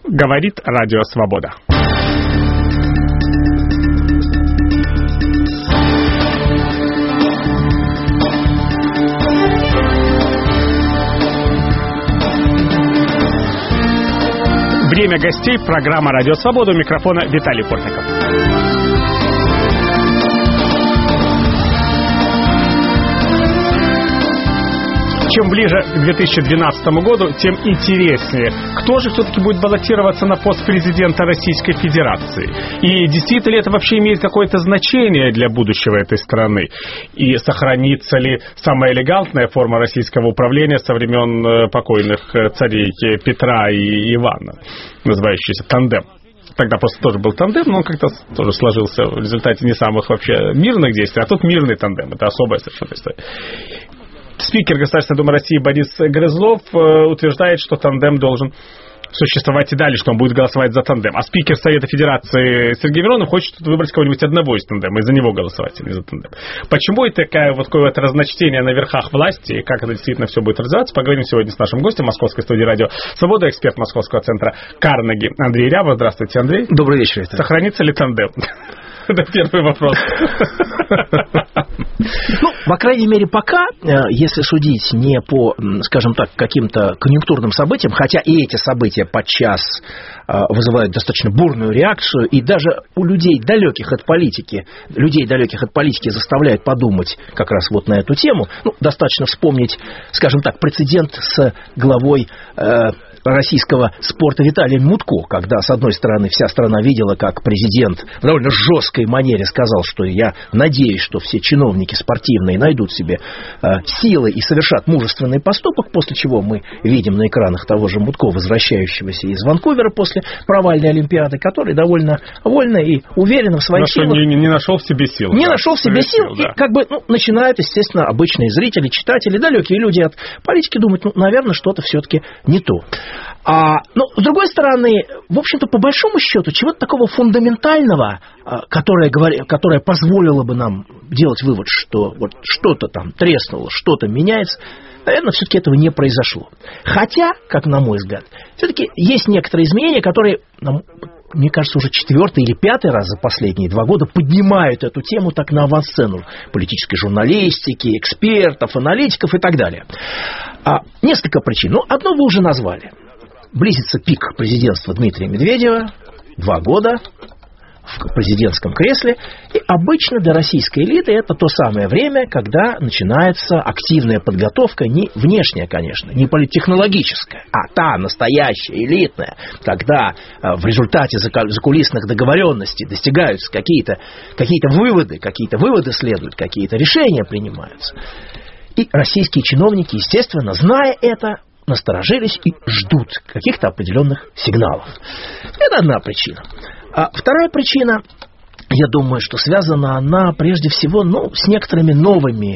Говорит Радио Свобода. Время гостей. Программа «Радио Свобода». У микрофона Виталий Портников. Чем ближе к 2012 году, тем интереснее, кто же все-таки будет баллотироваться на пост президента Российской Федерации. И действительно ли это вообще имеет какое-то значение для будущего этой страны? И сохранится ли самая элегантная форма российского управления со времен покойных царей Петра и Ивана, называющийся тандем? Тогда просто тоже был тандем, но он как-то тоже сложился в результате не самых вообще мирных действий, а тут мирный тандем. Это особая совершенно история. Спикер Государственной Думы России Борис Грызлов утверждает, что тандем должен существовать и далее, что он будет голосовать за тандем. А спикер Совета Федерации Сергей Миронов хочет выбрать кого-нибудь одного из тандема и за него голосовать, а не за тандем. Почему это такое вот разночтение на верхах власти и как это действительно все будет развиваться, поговорим сегодня с нашим гостем Московской студии «Радио Свобода», эксперт Московского центра Карнеги Андрей Рябов. Здравствуйте, Андрей. Добрый вечер. Сохранится ли тандем? Это первый вопрос. Ну, по крайней мере, пока, если судить не по, скажем так, каким-то конъюнктурным событиям, хотя и эти события подчас вызывают достаточно бурную реакцию, и даже у людей, далеких от политики, заставляют подумать как раз вот на эту тему. Ну, достаточно вспомнить, скажем так, прецедент с главой российского спорта Виталием Мутко, когда, с одной стороны, вся страна видела, как президент в довольно жесткой манере сказал, что я надеюсь, что все чиновники спортивные найдут себе силы и совершат мужественный поступок, после чего мы видим на экранах того же Мутко, возвращающегося из Ванкувера после провальной Олимпиады, который довольно вольно и уверенно в своих силах. Не нашел в себе сил. Не нашел в себе сил. И как бы начинают, естественно, обычные зрители, читатели, далекие люди от политики думать, наверное, что-то все-таки не то. Но, с другой стороны, в общем-то, по большому счету, чего-то такого фундаментального, которое позволило бы нам делать вывод, что вот что-то там треснуло, что-то меняется, наверное, все-таки этого не произошло. Хотя, как на мой взгляд, все-таки есть некоторые изменения, которые, мне кажется, уже 4-й или 5-й раз за последние 2 года поднимают эту тему так на авансцену политической журналистики, экспертов, аналитиков и так далее. Несколько причин. Одну вы уже назвали. Близится пик президентства Дмитрия Медведева, 2 года в президентском кресле. И обычно для российской элиты это то самое время, когда начинается активная подготовка, не внешняя, конечно, не политтехнологическая, а та настоящая, элитная, когда в результате закулисных договоренностей достигаются какие-то выводы следуют, какие-то решения принимаются. И российские чиновники, естественно, зная это, насторожились и ждут каких-то определенных сигналов. Это одна причина. Вторая причина, я думаю, что связана она прежде всего с некоторыми новыми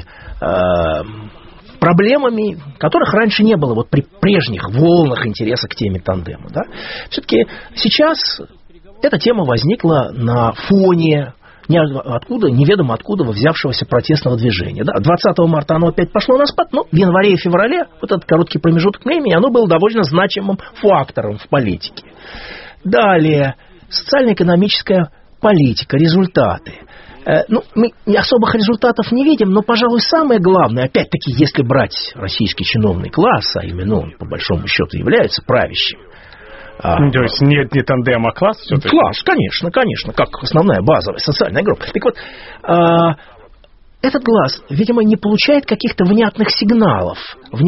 проблемами, которых раньше не было при прежних волнах интереса к теме тандема. Да? Все-таки сейчас эта тема возникла на фоне неведомо откуда взявшегося протестного движения. Да, 20 марта оно опять пошло на спад, но в январе и феврале, вот этот короткий промежуток времени, оно было довольно значимым фактором в политике. Далее, социально-экономическая политика, результаты. Мы особых результатов не видим, но, пожалуй, самое главное, опять-таки, если брать российский чиновный класс, а именно он, по большому счету, является правящим, то есть нет не тандем, а класс все-таки? Класс, конечно, как основная базовая социальная группа. Так вот, этот класс, видимо, не получает каких-то внятных сигналов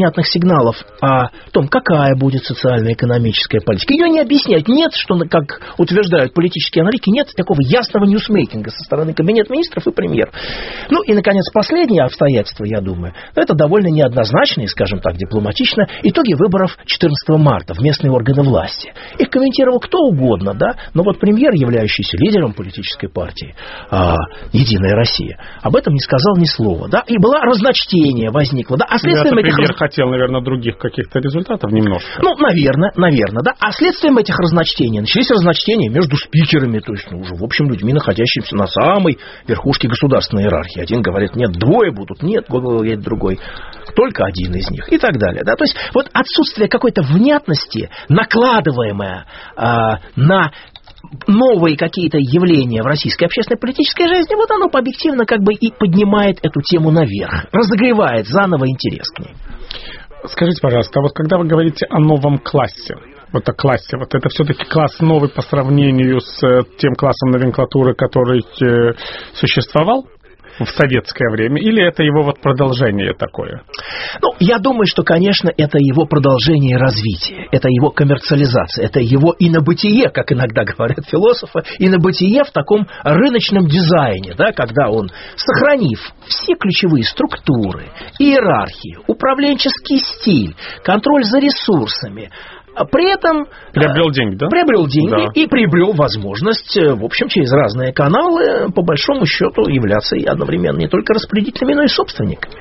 о том, какая будет социально-экономическая политика. Ее не объясняют. Нет, что, как утверждают политические аналитики, нет такого ясного ньюсмейкинга со стороны Кабинета министров и премьера. И, наконец, последнее обстоятельство, я думаю, это довольно неоднозначные, скажем так, дипломатично, итоги выборов 14 марта в местные органы власти. Их комментировал кто угодно, да, но премьер, являющийся лидером политической партии «Единая Россия», об этом не сказал сказал ни слова, да, и было разночтение возникло, да, а следствием премьер хотел, наверное, других каких-то результатов немножко. Ну, наверное, да, а следствием этих разночтений начались разночтения между спикерами, то есть, уже, в общем, людьми, находящимися на самой верхушке государственной иерархии. Один говорит, нет, двое будут, нет, говорит другой, только один из них, и так далее, да, то есть, вот отсутствие какой-то внятности, накладываемое на новые какие-то явления в российской общественной политической жизни, вот оно объективно как бы и поднимает эту тему наверх, разогревает заново интерес к ней. Скажите, пожалуйста, а вот когда вы говорите о новом классе, вот о классе, вот это все-таки класс новый по сравнению с тем классом номенклатуры, который существовал в советское время, или это его вот продолжение такое? Ну, я думаю, что, конечно, это его продолжение и развитие, это его коммерциализация, это его инобытие, как иногда говорят философы, инобытие в таком рыночном дизайне, да, когда он, сохранив все ключевые структуры, иерархию, управленческий стиль, контроль за ресурсами, при этом приобрел деньги, да? Приобрел деньги, да. И приобрел возможность, в общем, через разные каналы, по большому счету, являться и одновременно не только распорядителями, но и собственниками.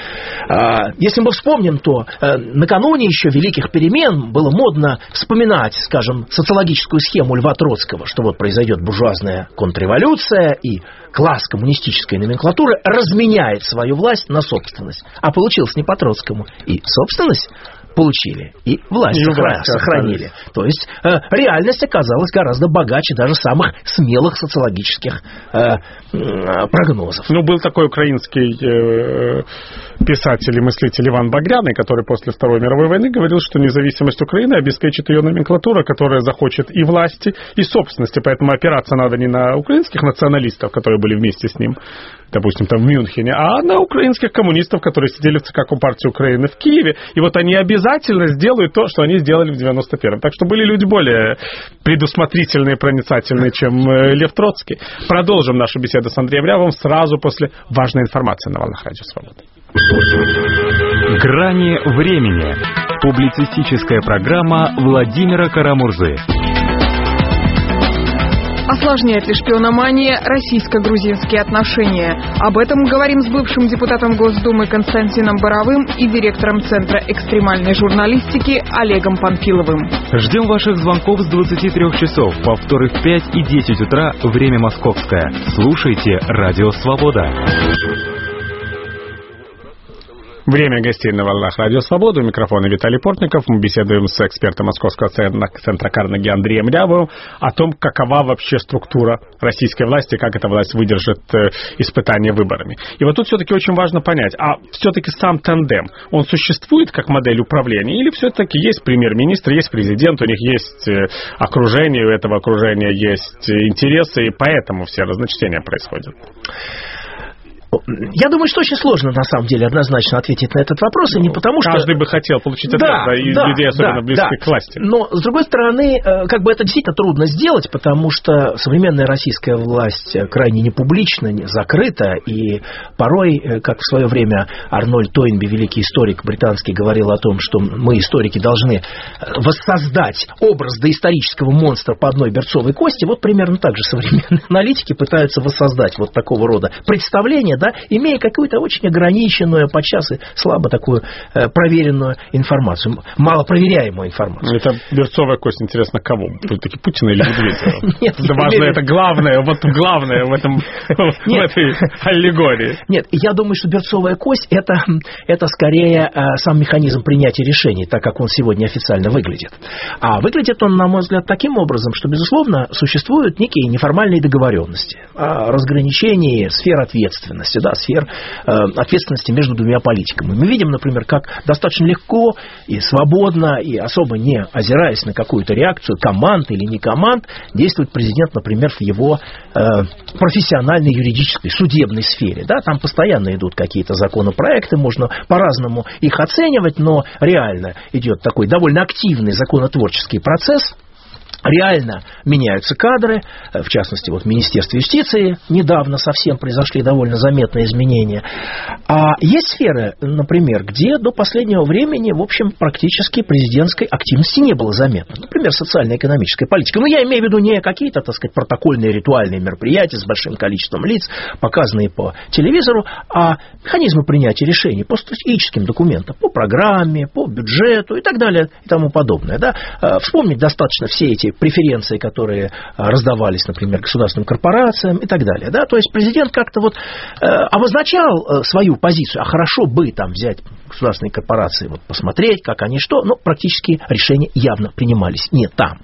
Если мы вспомним, то накануне еще великих перемен было модно вспоминать, скажем, социологическую схему Льва Троцкого, что вот произойдет буржуазная контрреволюция, и класс коммунистической номенклатуры разменяет свою власть на собственность. А получилось не по Троцкому. И собственность получили, и власть сохранили. То есть реальность оказалась гораздо богаче даже самых смелых социологических прогнозов. Ну, был такой украинский писатель и мыслитель Иван Багряный, который после Второй мировой войны говорил, что независимость Украины обеспечит ее номенклатура, которая захочет и власти, и собственности. Поэтому опираться надо не на украинских националистов, которые были вместе с ним, допустим, там в Мюнхене, а на украинских коммунистов, которые сидели в ЦК Компартии Украины в Киеве. И вот они обязательно сделают то, что они сделали в 91-м. Так что были люди более предусмотрительные, проницательные, чем Лев Троцкий. Продолжим нашу беседу с Андреем Рябовым сразу после важной информации на волнах Радио Свобода. Грани времени. Публицистическая программа Владимира Карамурзы. Осложняет ли шпиономания российско-грузинские отношения? Об этом говорим с бывшим депутатом Госдумы Константином Боровым и директором Центра экстремальной журналистики Олегом Панфиловым. Ждем ваших звонков с 23 часов, повторы в 5 и 10 утра, время московское. Слушайте Радио Свобода. Время гостей на волнах Радио Свобода. У микрофона Виталий Портников. Мы беседуем с экспертом Московского центра Карнеги Андреем Рябовым о том, какова вообще структура российской власти, как эта власть выдержит испытания выборами. И вот тут все-таки очень важно понять, а все-таки сам тандем, он существует как модель управления, или все-таки есть премьер-министр, есть президент, у них есть окружение, у этого окружения есть интересы, и поэтому все разночтения происходят? Я думаю, что очень сложно, на самом деле, однозначно ответить на этот вопрос, и не потому, что... Каждый бы хотел получить ответ, и людей особенно близких к власти. Но, с другой стороны, как бы это действительно трудно сделать, потому что современная российская власть крайне непублична, закрыта, и порой, как в свое время Арнольд Тойнби, великий историк британский, говорил о том, что мы, историки, должны воссоздать образ доисторического монстра по одной берцовой кости, вот примерно так же современные аналитики пытаются воссоздать вот такого рода представление, да, имея какую-то очень ограниченную, подчас и слабо такую проверенную информацию, малопроверяемую информацию. Это берцовая кость, интересно, кого? Все-таки Путина или Медведева? Нет, это важно, это главное, вот главное в этой аллегории. Нет, я думаю, что берцовая кость это скорее сам механизм принятия решений, так как он сегодня официально выглядит. А выглядит он, на мой взгляд, таким образом, что, безусловно, существуют некие неформальные договоренности о разграничении сфер ответственности, да, сфер ответственности между двумя политиками. Мы видим, например, как достаточно легко и свободно, и особо не озираясь на какую-то реакцию команд или не команд, действует президент, например, в его профессиональной, юридической, судебной сфере. Да, там постоянно идут какие-то законопроекты, можно по-разному их оценивать, но реально идет такой довольно активный законотворческий процесс. Реально меняются кадры, в частности, вот в Министерстве юстиции недавно совсем произошли довольно заметные изменения. А есть сферы, например, где до последнего времени, в общем, практически президентской активности не было заметно. Например, социально-экономическая политика. Но я имею в виду не какие-то, так сказать, протокольные, ритуальные мероприятия с большим количеством лиц, показанные по телевизору, а механизмы принятия решений по стратегическим документам, по программе, по бюджету и так далее и тому подобное. Да? Вспомнить достаточно все эти преференции, которые раздавались, например, государственным корпорациям и так далее. Да? То есть президент как-то вот обозначал свою позицию, а хорошо бы там взять государственные корпорации, вот, посмотреть, как они что, но практически решения явно принимались не там.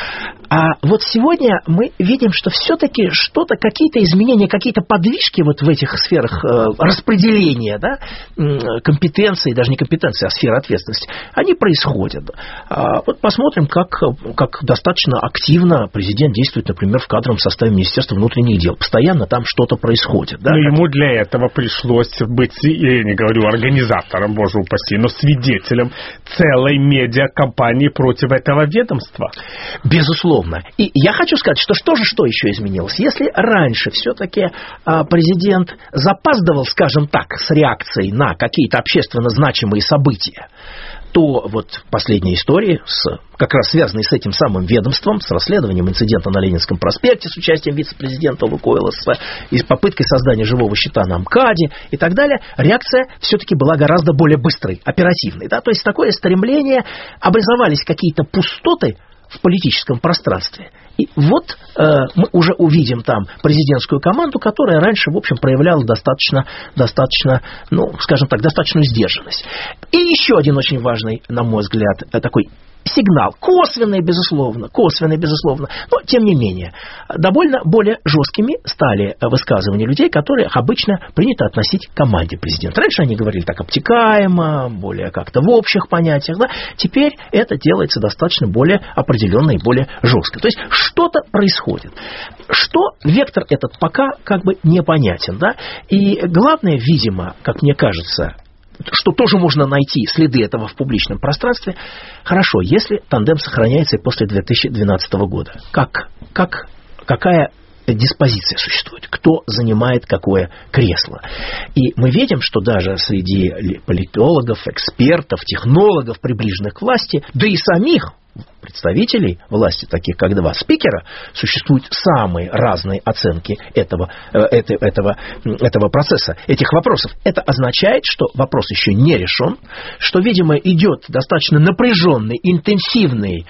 А вот сегодня мы видим, что все-таки что-то, какие-то изменения, какие-то подвижки вот в этих сферах распределения, да, компетенции, даже не компетенции, а сферы ответственности, они происходят. Вот посмотрим, как достаточно активно президент действует, например, в кадровом составе Министерства внутренних дел. Постоянно там что-то происходит. Да? Но ему для этого пришлось быть, я не говорю организатором, боже упаси, но свидетелем целой медиакампании против этого ведомства. Безусловно. И я хочу сказать, что еще изменилось. Если раньше все-таки президент запаздывал, скажем так, с реакцией на какие-то общественно значимые события, то вот последние истории, как раз связанные с этим самым ведомством, с расследованием инцидента на Ленинском проспекте с участием вице-президента Лукойла, и с попыткой создания живого щита на МКАДе и так далее, реакция все-таки была гораздо более быстрой, оперативной. Да? То есть такое стремление, образовались какие-то пустоты в политическом пространстве. И вот мы уже увидим там президентскую команду, которая раньше, в общем, проявляла достаточно, ну, скажем так, достаточную сдержанность. И еще один очень важный, на мой взгляд, такой сигнал, косвенный, безусловно, но, тем не менее, довольно более жесткими стали высказывания людей, которых обычно принято относить к команде президента. Раньше они говорили так обтекаемо, более как-то в общих понятиях, да? Теперь это делается достаточно более определенно и более жестко. То есть что-то происходит. Что вектор этот пока как бы непонятен, да? И главное, видимо, как мне кажется, что тоже можно найти следы этого в публичном пространстве. Хорошо, если тандем сохраняется и после 2012 года. Какая диспозиция существует? Кто занимает какое кресло? И мы видим, что даже среди политологов, экспертов, технологов, приближенных к власти, да и самих представителей власти, таких как два спикера, существуют самые разные оценки этого процесса, этих вопросов. Это означает, что вопрос еще не решен, что, видимо, идет достаточно напряженный, интенсивный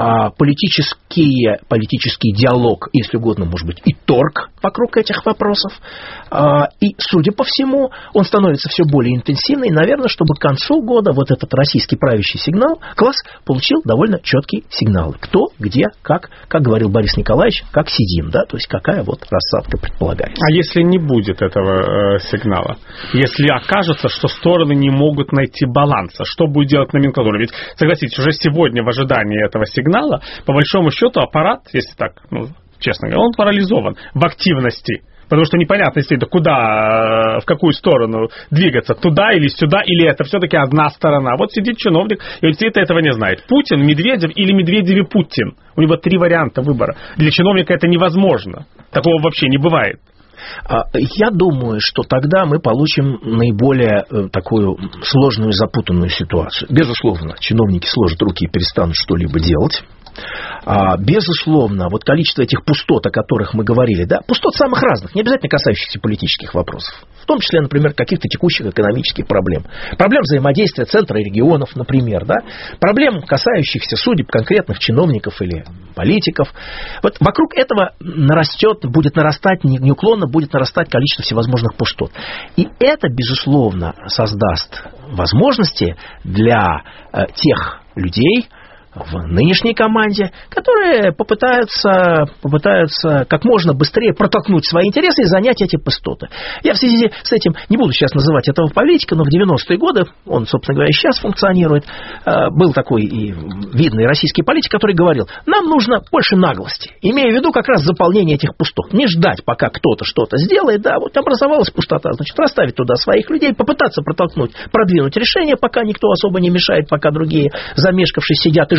политический диалог, если угодно, может быть, и торг вокруг этих вопросов. И, судя по всему, он становится все более интенсивный. И, наверное, чтобы к концу года вот этот российский правящий класс получил довольно четкие сигналы. Кто, где, как говорил Борис Николаевич, как сидим, да, то есть какая вот рассадка предполагается. А если не будет этого сигнала? Если окажется, что стороны не могут найти баланса, что будет делать номенклатура? Ведь, согласитесь, уже сегодня в ожидании этого сигнала, по большому счету, аппарат, если так, честно говоря, он парализован в активности. Потому что непонятно, если куда, в какую сторону двигаться, туда или сюда, или это все-таки одна сторона. Вот сидит чиновник, и он сидит и этого не знает. Путин, Медведев или Медведев и Путин. У него 3 варианта выбора. Для чиновника это невозможно. Такого вообще не бывает. Я думаю, что тогда мы получим наиболее такую сложную, запутанную ситуацию. Безусловно, чиновники сложат руки и перестанут что-либо делать. Безусловно, вот количество этих пустот, о которых мы говорили, да, пустот самых разных, не обязательно касающихся политических вопросов, в том числе, например, каких-то текущих экономических проблем взаимодействия центра и регионов, например, да, проблем, касающихся судеб конкретных чиновников или политиков. Вот вокруг этого неуклонно будет нарастать количество всевозможных пустот. И это, безусловно, создаст возможности для тех людей в нынешней команде, которые попытаются как можно быстрее протолкнуть свои интересы и занять эти пустоты. Я в связи с этим не буду сейчас называть этого политика, но в 90-е годы, он, собственно говоря, и сейчас функционирует, был такой и видный российский политик, который говорил, нам нужно больше наглости, имея в виду как раз заполнение этих пустот. Не ждать, пока кто-то что-то сделает, да, вот образовалась пустота, значит, расставить туда своих людей, попытаться продвинуть решение, пока никто особо не мешает, пока другие, замешкавшись, сидят и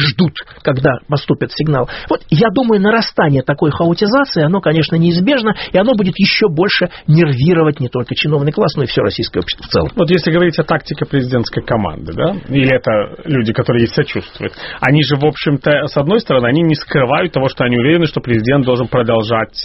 ждут, когда поступит сигнал. Вот я думаю, нарастание такой хаотизации, оно, конечно, неизбежно, и оно будет еще больше нервировать не только чиновный класс, но и все российское общество в целом. Вот если говорить о тактике президентской команды, да, или это люди, которые ей сочувствуют, они же, в общем-то, с одной стороны, они не скрывают того, что они уверены, что президент должен продолжать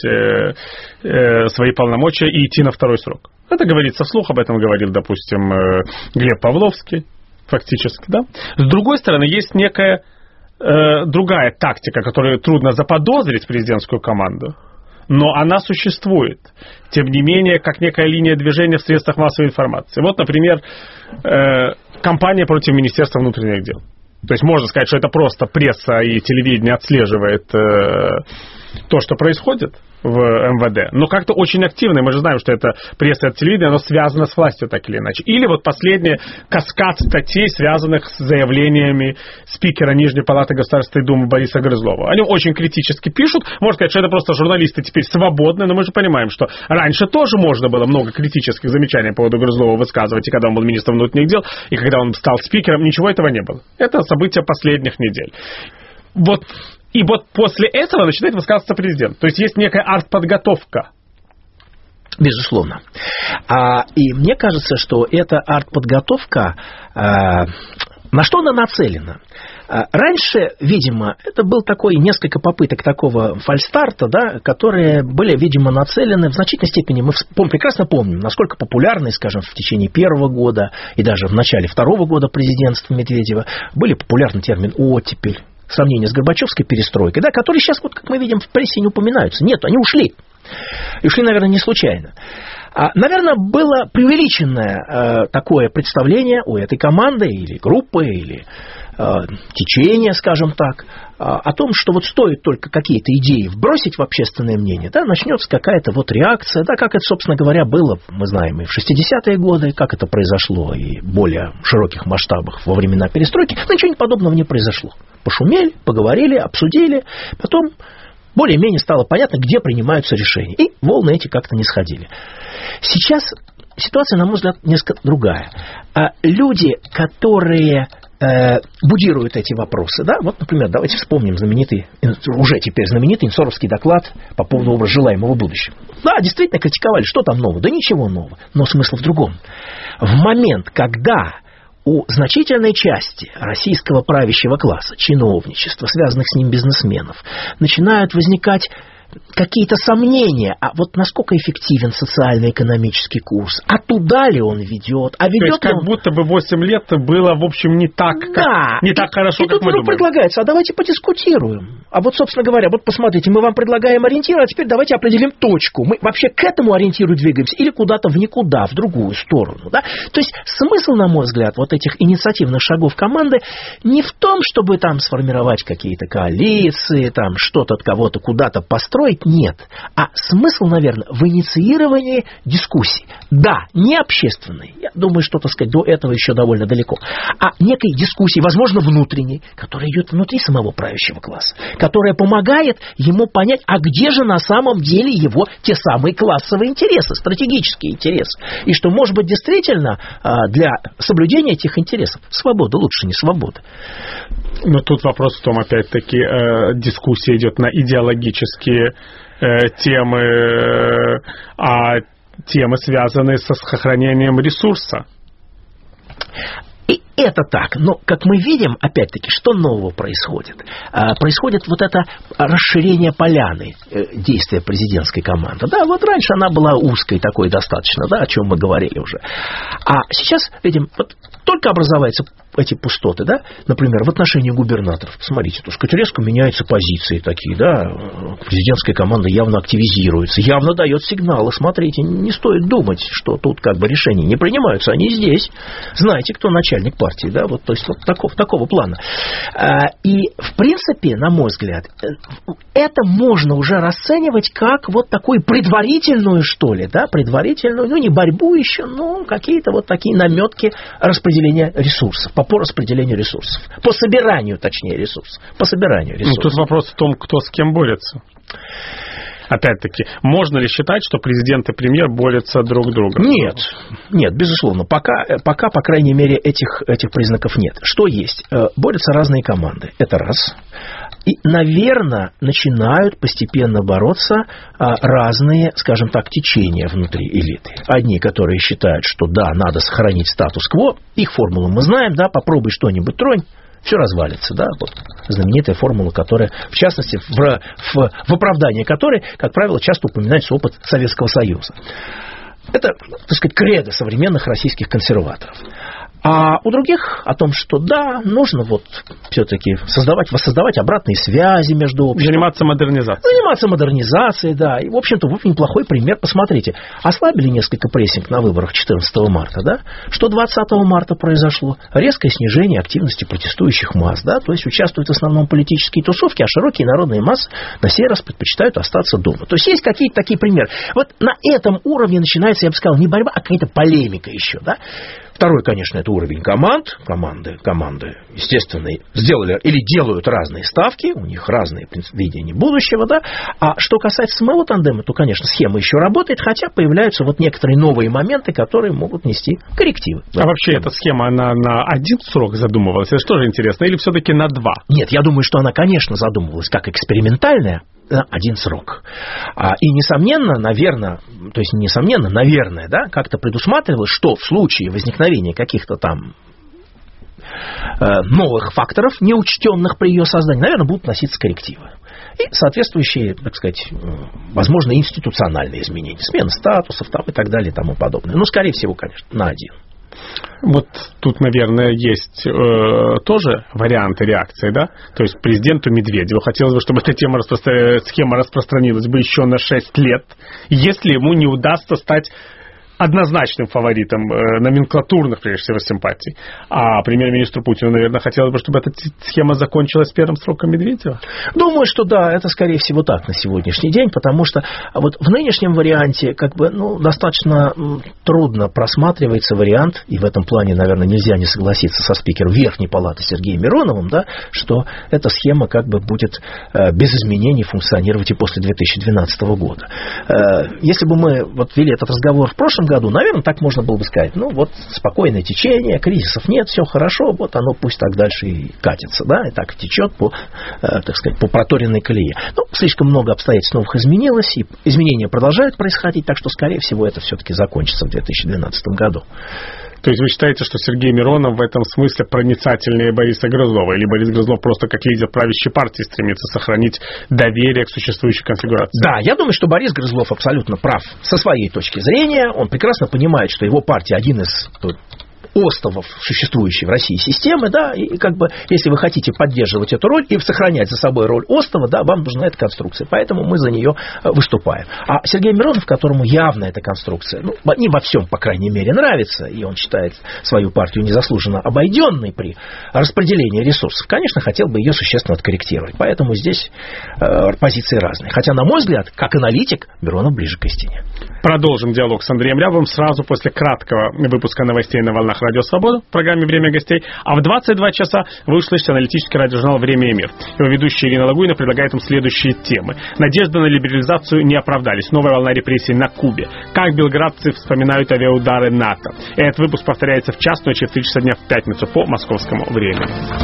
свои полномочия и идти на второй срок. Это говорится вслух, об этом говорил, допустим, Глеб Павловский, фактически, да. С другой стороны, есть некая другая тактика, которую трудно заподозрить президентскую команду, но она существует, тем не менее, как некая линия движения в средствах массовой информации. Вот, например, кампания против Министерства внутренних дел. То есть можно сказать, что это просто пресса и телевидение отслеживает то, что происходит в МВД, но как-то очень активно, мы же знаем, что это пресса и телевидение, оно связано с властью так или иначе. Или вот последний каскад статей, связанных с заявлениями спикера Нижней палаты Государственной Думы Бориса Грызлова. Они очень критически пишут, можно сказать, что это просто журналисты теперь свободны, но мы же понимаем, что раньше тоже можно было много критических замечаний по поводу Грызлова высказывать, и когда он был министром внутренних дел, и когда он стал спикером, ничего этого не было. Это события последних недель. И вот после этого начинает высказываться президент. То есть есть некая артподготовка. Безусловно. И мне кажется, что эта артподготовка, на что она нацелена? Раньше, видимо, это был такой несколько попыток такого фальстарта, да, которые были, видимо, нацелены в значительной степени. Мы прекрасно помним, насколько популярны, скажем, в течение первого года и даже в начале второго года президентства Медведева были популярны термин «оттепель», сравнение с Горбачевской перестройкой, да, которые сейчас, вот, как мы видим, в прессе не упоминаются. Нет, они ушли. И ушли, наверное, не случайно. Наверное, было преувеличенное такое представление у этой команды или группы, или течения, скажем так, о том, что вот стоит только какие-то идеи вбросить в общественное мнение, да, начнется какая-то вот реакция, да, как это, собственно говоря, было, мы знаем, и в 60-е годы, как это произошло и в более широких масштабах во времена перестройки, но ничего подобного не произошло. Пошумели, поговорили, обсудили, потом более-менее стало понятно, где принимаются решения, и волны эти как-то не сходили. Сейчас ситуация, на мой взгляд, несколько другая. Люди, которые будируют эти вопросы, да, вот, например, давайте вспомним уже теперь знаменитый инсоровский доклад по поводу образа желаемого будущего. Да, действительно критиковали, что там нового, да ничего нового, но смысл в другом. В момент, когда у значительной части российского правящего класса, чиновничества, связанных с ним бизнесменов, начинают возникать какие-то сомнения, а вот насколько эффективен социально-экономический курс, а туда ли он ведет, а ведет то есть, как будто бы 8 лет было, в общем, не так, да, не так хорошо, и как мы думаем. Предлагается, а давайте подискутируем. А вот, собственно говоря, вот посмотрите, мы вам предлагаем ориентир, а теперь давайте определим точку. Мы вообще к этому ориентиру двигаемся или куда-то в никуда, в другую сторону. Да? То есть смысл, на мой взгляд, вот этих инициативных шагов команды не в том, чтобы там сформировать какие-то коалиции, там что-то от кого-то куда-то построить, нет. А смысл, наверное, в инициировании дискуссий. Да, не общественной. Я думаю, что, так сказать, до этого еще довольно далеко. А некой дискуссии, возможно, внутренней, которая идет внутри самого правящего класса, которая помогает ему понять, а где же на самом деле его те самые классовые интересы, стратегические интересы. И что, может быть, действительно для соблюдения этих интересов свобода лучше не свобода. Но тут вопрос в том, опять-таки, дискуссия идет на идеологические темы, а темы, связанные со сохранением ресурса. И это так, но, как мы видим, опять-таки, что нового происходит? Происходит вот это расширение поляны действия президентской команды. Да, вот раньше она была узкой такой достаточно, да, о чем мы говорили уже. А сейчас, видим, вот только образоваются эти пустоты, да, например, в отношении губернаторов. Посмотрите, то, что резко меняются позиции такие, да, президентская команда явно активизируется, явно дает сигналы. Смотрите, не стоит думать, что тут как бы решения не принимаются, они здесь. Знаете, кто начальник партии, да, вот, то есть вот такого плана. И, в принципе, на мой взгляд, это можно уже расценивать как вот такую предварительную, что ли, да, предварительную, ну, не борьбу еще, но какие-то вот такие наметки распределения ресурсов, по распределению ресурсов, по собиранию, точнее, ресурсов, по собиранию ресурсов. Ну, тут вопрос в том, кто с кем борется. Опять-таки, можно ли считать, что президент и премьер борются друг с другом? Нет, безусловно. Пока, по крайней мере, этих признаков нет. Что есть? Борются разные команды. Это раз. И, наверное, начинают постепенно бороться разные, скажем так, течения внутри элиты. Одни, которые считают, что да, надо сохранить статус-кво, их формулу мы знаем, да, попробуй что-нибудь тронь, все развалится, да, вот знаменитая формула, которая, в частности, в оправдании которой, как правило, часто упоминается опыт Советского Союза. Это, так сказать, кредо современных российских консерваторов. А у других о том, что да, нужно вот все-таки воссоздавать обратные связи между обществом. Заниматься модернизацией, да. И, в общем-то, вот неплохой пример. Посмотрите, ослабили несколько прессинг на выборах 14 марта, да? Что 20 марта произошло? Резкое снижение активности протестующих масс, да? То есть участвуют в основном политические тусовки, а широкие народные массы на сей раз предпочитают остаться дома. То есть есть какие-то такие примеры. Вот на этом уровне начинается, я бы сказал, не борьба, а какая-то полемика еще, да? Второй, конечно, это уровень команд. Команды, естественно, сделали или делают разные ставки, у них разные видения будущего, да. А что касается самого тандема, то, конечно, схема еще работает, хотя появляются вот некоторые новые моменты, которые могут нести коррективы. А вообще эта схема, она на один срок задумывалась? Это что же интересно? Или все-таки на два? Нет, я думаю, что она, конечно, задумывалась как экспериментальная, на один срок. И, несомненно, наверное, да, как-то предусматривалось, что в случае возникновения каких-то там новых факторов, неучтенных при ее создании, наверное, будут вноситься коррективы. И соответствующие, так сказать, возможно, институциональные изменения, смена статусов там, и так далее и тому подобное. Но, скорее всего, конечно, на один. Вот тут, наверное, есть тоже варианты реакции, да? То есть президенту Медведеву хотелось бы, чтобы эта схема распространилась бы еще на 6 лет, если ему не удастся стать однозначным фаворитом номенклатурных, прежде всего, симпатий. А премьер-министру Путину, наверное, хотелось бы, чтобы эта схема закончилась первым сроком Медведева? Думаю, что да, это, скорее всего, так на сегодняшний день, потому что вот в нынешнем варианте достаточно трудно просматривается вариант, и в этом плане, наверное, нельзя не согласиться со спикером Верхней Палаты Сергеем Мироновым, да, что эта схема будет без изменений функционировать и после 2012 года. Если бы мы вели этот разговор в прошлом году, наверное, так можно было бы сказать. Спокойное течение, кризисов нет, все хорошо, оно пусть так дальше и катится, да, и так течет по проторенной колее. Слишком много обстоятельств новых изменилось, и изменения продолжают происходить, так что, скорее всего, это все-таки закончится в 2012 году. То есть вы считаете, что Сергей Миронов в этом смысле проницательнее Бориса Грызлова? Или Борис Грызлов просто как лидер правящей партии стремится сохранить доверие к существующей конфигурации? Да, я думаю, что Борис Грызлов абсолютно прав со своей точки зрения. Он прекрасно понимает, что его партия один из остовов существующей в России системы, да, и если вы хотите поддерживать эту роль и сохранять за собой роль остова, да, вам нужна эта конструкция, поэтому мы за нее выступаем. А Сергей Миронов, которому явно эта конструкция, не во всем, по крайней мере, нравится, и он считает свою партию незаслуженно обойденной при распределении ресурсов, конечно, хотел бы ее существенно откорректировать, поэтому здесь позиции разные. Хотя, на мой взгляд, как аналитик, Миронов ближе к истине. Продолжим диалог с Андреем Рябовым сразу после краткого выпуска новостей на волнах Радио Свобода в программе «Время гостей». А в 22 часа вы услышите аналитический радиожурнал «Время и мир». Его ведущая Ирина Лагуйна предлагает вам следующие темы. Надежды на либерализацию не оправдались. Новая волна репрессий на Кубе. Как белградцы вспоминают авиаудары НАТО. Этот выпуск повторяется в час ночи в 3 часа дня в пятницу по московскому времени.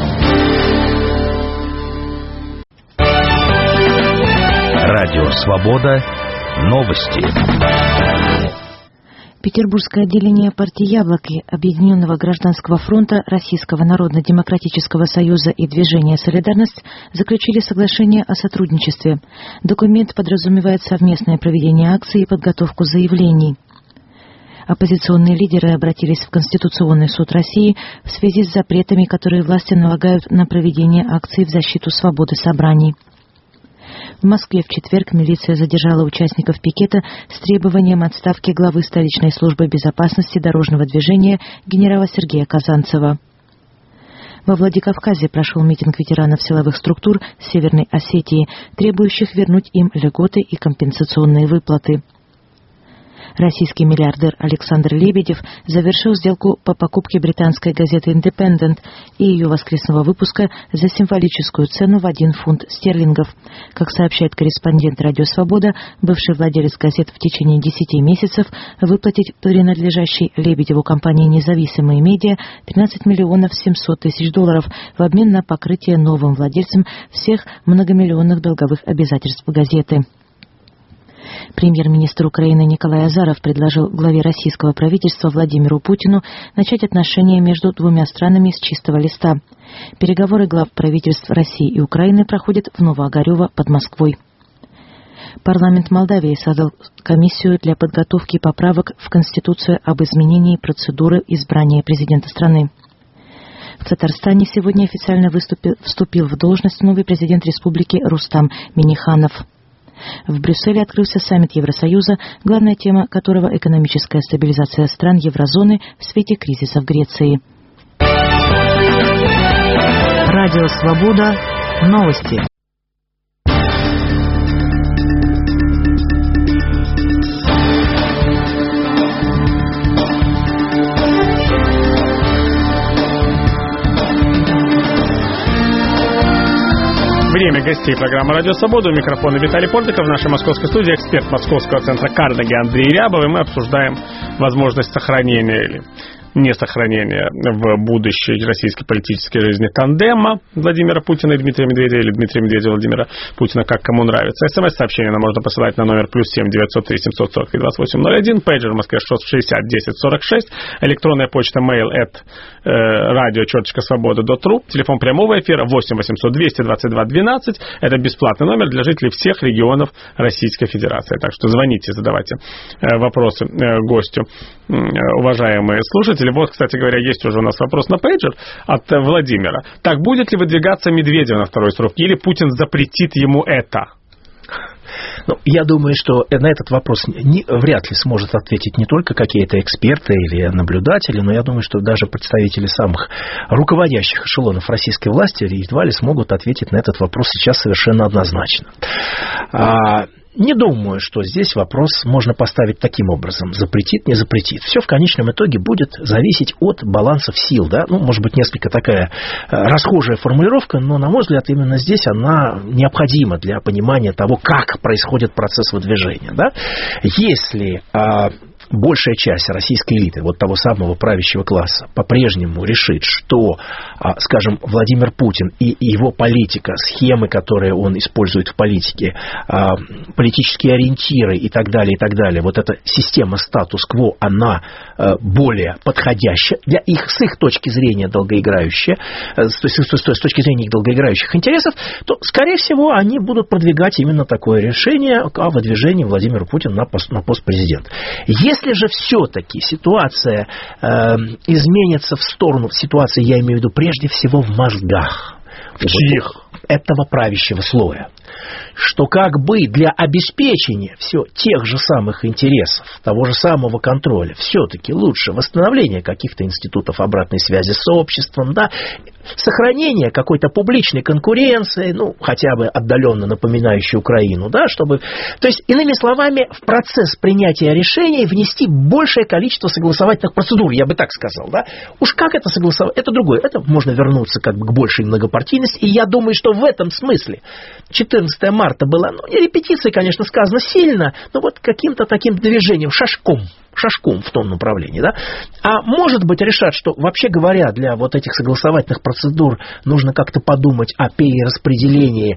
Радио Свобода. Новости. Петербургское отделение партии «Яблоки», Объединенного гражданского фронта, Российского народно-демократического союза и движения «Солидарность» заключили соглашение о сотрудничестве. Документ подразумевает совместное проведение акций и подготовку заявлений. Оппозиционные лидеры обратились в Конституционный суд России в связи с запретами, которые власти налагают на проведение акций в защиту свободы собраний. В Москве в четверг милиция задержала участников пикета с требованием отставки главы столичной службы безопасности дорожного движения генерала Сергея Казанцева. Во Владикавказе прошел митинг ветеранов силовых структур Северной Осетии, требующих вернуть им льготы и компенсационные выплаты. Российский миллиардер Александр Лебедев завершил сделку по покупке британской газеты «Индепендент» и ее воскресного выпуска за символическую цену в 1 фунт стерлингов. Как сообщает корреспондент «Радио Свобода», бывший владелец газет в течение 10 месяцев выплатить принадлежащей Лебедеву компании «Независимые медиа» 13 миллионов 700 тысяч долларов в обмен на покрытие новым владельцам всех многомиллионных долговых обязательств газеты. Премьер-министр Украины Николай Азаров предложил главе российского правительства Владимиру Путину начать отношения между двумя странами с чистого листа. Переговоры глав правительств России и Украины проходят в Новоогарёво под Москвой. Парламент Молдавии создал комиссию для подготовки поправок в Конституцию об изменении процедуры избрания президента страны. В Татарстане сегодня официально вступил в должность новый президент республики Рустам Минниханов. В Брюсселе открылся саммит Евросоюза, главная тема которого – экономическая стабилизация стран еврозоны в свете кризиса в Греции. Радио Свобода. Новости. Время гостей программы «Радио Свобода». У микрофона Виталий Портников. В нашей московской студии эксперт Московского центра Карнеги Андрей Рябов. И мы обсуждаем возможность сохранения или несохранения в будущей российской политической жизни тандема Владимира Путина и Дмитрия Медведева, или Дмитрия Медведева и Владимира Путина, как кому нравится. СМС-сообщение нам можно посылать на номер +7 903 740 2801, пейджер в Москве 60 10 46, электронная почта mail@radio.svoboda.ru, телефон прямого эфира 8 800 222 12. Это бесплатный номер для жителей всех регионов Российской Федерации. Так что звоните, задавайте вопросы гостю, уважаемые слушатели. Вот, кстати говоря, есть уже у нас вопрос на пейджер от Владимира. Так, будет ли выдвигаться Медведев на второй срок, или Путин запретит ему это? Ну, я думаю, что на этот вопрос вряд ли сможет ответить не только какие-то эксперты или наблюдатели, но я думаю, что даже представители самых руководящих эшелонов российской власти едва ли смогут ответить на этот вопрос сейчас совершенно однозначно. Не думаю, что здесь вопрос можно поставить таким образом: запретит, не запретит. Все в конечном итоге будет зависеть от балансов сил. Да? Ну, может быть, несколько такая расхожая формулировка, но, на мой взгляд, именно здесь она необходима для понимания того, как происходит процесс выдвижения. Да? Если большая часть российской элиты, вот того самого правящего класса, по-прежнему решит, что, скажем, Владимир Путин и его политика, схемы, которые он использует в политике, политические ориентиры и так далее, вот эта система статус-кво, она более подходящая для их, с их точки зрения долгоиграющая, с точки зрения их долгоиграющих интересов, то, скорее всего, они будут продвигать именно такое решение о выдвижении Владимира Путина на пост президента. Если же все-таки ситуация изменится в сторону, ситуации я имею в виду прежде всего в мозгах этого правящего слоя, что как бы для обеспечения все тех же самых интересов, того же самого контроля, все-таки лучше восстановление каких-то институтов обратной связи с обществом, да, сохранение какой-то публичной конкуренции, ну, хотя бы отдаленно напоминающей Украину, да, чтобы, то есть, иными словами, в процесс принятия решений внести большее количество согласовательных процедур, я бы так сказал, да. Уж как это согласовать, это другое, это можно вернуться как бы к большей многопартийности, и я думаю, что в этом смысле 14 марта была, ну, не репетицией, конечно, сказано сильно, но вот каким-то таким движением, шажком в том направлении, да. А может быть, решат, что, вообще говоря, для вот этих согласовательных процедур нужно как-то подумать о перераспределении,